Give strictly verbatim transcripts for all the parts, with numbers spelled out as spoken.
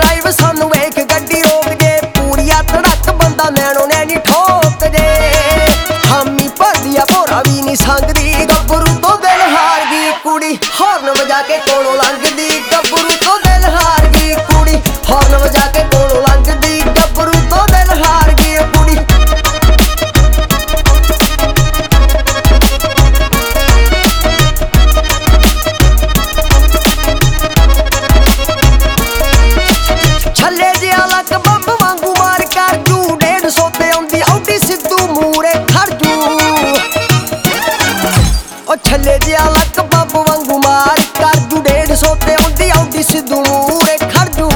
drive ਸਾਨੂੰ ਵੇਖ ਗੱਡੀ ਰੋਕ ਜੇ ਪੂਰੀਆ ਧੜਕ ਬੰਦਾ ਨੈਣੋ ਨੈਣੀ ਠੋਕ ਜੇ ਹਾਮੀ ਭਰਦੀ ਆ ਭੋਰਾ ਵੀ ਨਹੀਂ ਸੰਗਦੀ ਗੱਭਰੂ ਤੋਂ ਦਿਲ ਹਾਰ ਗਈ ਕੁੜੀ ਹੌਰਨ ਵਜਾ ਕੇ ਕੋਲੋਂ ਲੰਘਦੀ ਗੱਭਰੂ ਤੋਂ ਦਿਲ ਹਾਰ ਗਈ ਕੁੜੀ ਹੌਰਨ ਵਜਾ ਕੇ ਕੋਲੋਂ ਲੰਘਦੀ ਗੱਭਰੂ ਤੋਂ ਦਿਲ ਹਾਰ ਗਈ ਕੁੜੀ ਛੱਲੇ ਜਿਹਾ ਲੱਕ ਬੰਬ ਵਾਂਗੂ ਮਾਰ ਕਰ ਜੂ ਡੇਢ ਸੌ ਤੇ ਆਉਂਦੀ ਆਉਡੀ ਸਿੱਧੂ ਮੂਰੇ ਖੜ ਜੂ ਉਹ ਛੱਲੇ ਜਿਹਾ ਲੱਕ ਬੰਬ ਵਾਂਗੂ ਮਾਰ ਕਰ ਜੂ ਡੇਢ ਸੌ ਤੇ ਆਉਂਦੀ ਆਉਡੀ ਸਿੱਧੂ ਮੂਰੇ ਖੜ ਜੂ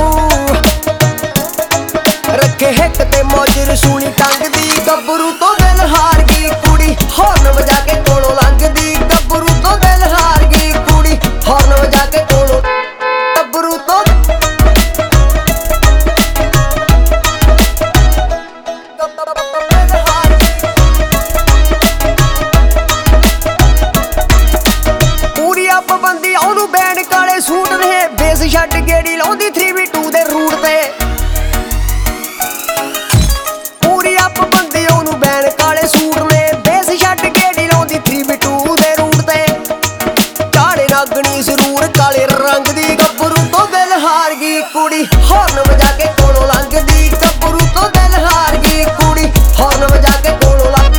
ਰੱਖੇ ਹਿੱਕ ਤੇ ਮੌਜ ਰਸੂਲੀ ਟੰਗਦੀ ਗੱਭਰੂ ਤੋਂ ਦਿਲ ਹਾਰ ਗਈ ਕੁੜੀ ਹੌਰਨ ਵਜਾ ਕੇ ਕੋਲੋਂ ਲੰਘਦੀ ਗੱਭਰੂ ਤੋਂ ਦਿਲ ਹਾਰ ਗਈ ਕੁੜੀ ਹੌਰਨ ਵਜਾ ਕੇ ਕੋਲੋਂ ਗੱਭਰੂ ਤੋਂ ਪਾਬੰਦੀ ਉਹਨੂੰ ਬੈਂਡ ਕਾਲੇ ਸੂਟ ਰਹੇ ਬੇਸ ਛੱਡ ਗੇੜੀ ਲਾਉਂਦੀ ਥ੍ਰੀ ਬੀ ਟੂ ਦੇ ਰੂਟ ਤੇ ਪੂਰੀ ਅੱਪ ਬੰਦੀ ਉਹਨੂੰ ਬੈਂਡ ਕਾਲੇ ਸੂਟ ਨੇ ਬੇਸ ਛੱਡ ਗੇੜੀ ਲਾਉਂਦੀ ਥ੍ਰੀ ਬੀ ਟੂ ਦੇ ਰੂਟ ਤੇ ਕਾਲੇ ਨਾਗਣੀ ਜ਼ਰੂਰ ਕਾਲੇ ਰੰਗ ਦੀ ਗੱਭਰੂ ਤੋਂ ਦਿਲ ਹਾਰ ਗਈ ਕੁੜੀ ਹੌਰਨ ਵਜਾ ਕੇ ਕੋਲੋਂ ਲੰਘਦੀ ਗੱਭਰੂ ਤੋਂ ਦਿਲ ਹਾਰ ਗਈ ਕੁੜੀ ਹੌਰਨ ਵਜਾ ਕੇ ਕੋਲੋਂ ਲੰਘ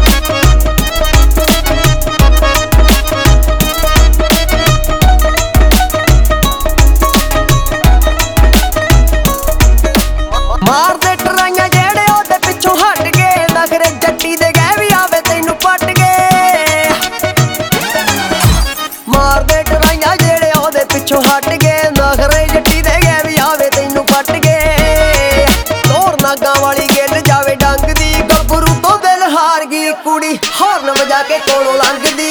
ਮਾਰਦੇ ਟਰਾਈਆਂ ਜਿਹੜੇ ਉਹਦੇ ਪਿੱਛੋਂ ਹਟ ਗਏ ਨਖਰੇ ਜੱਟੀ ਦੇ ਗਏ ਵੀ ਆਵੇ ਤੈਨੂੰ ਪੱਟ ਗਏ ਮਾਰਦੇ ਟਰਾਈਆਂ ਜਿਹੜੇ ਉਹਦੇ ਪਿੱਛੋਂ ਹਟ ਗਏ ਨਖਰੇ ਜੱਟੀ ਦੇ ਗਏ ਵੀ ਆਵੇ ਤੈਨੂੰ ਪੱਟ ਗਏ ਤੋਰ ਨਾਗਾਂ ਵਾਲੀ ਗਿੱਲ ਜਾਵੇ ਡੰਗ ਦੀ ਗੱਭਰੂ ਤੋਂ ਦਿਲ ਹਾਰ ਗਈ ਕੁੜੀ ਹੌਰਨ ਵਜਾ ਕੇ ਕੋਲੋਂ ਲੰਘਦੀ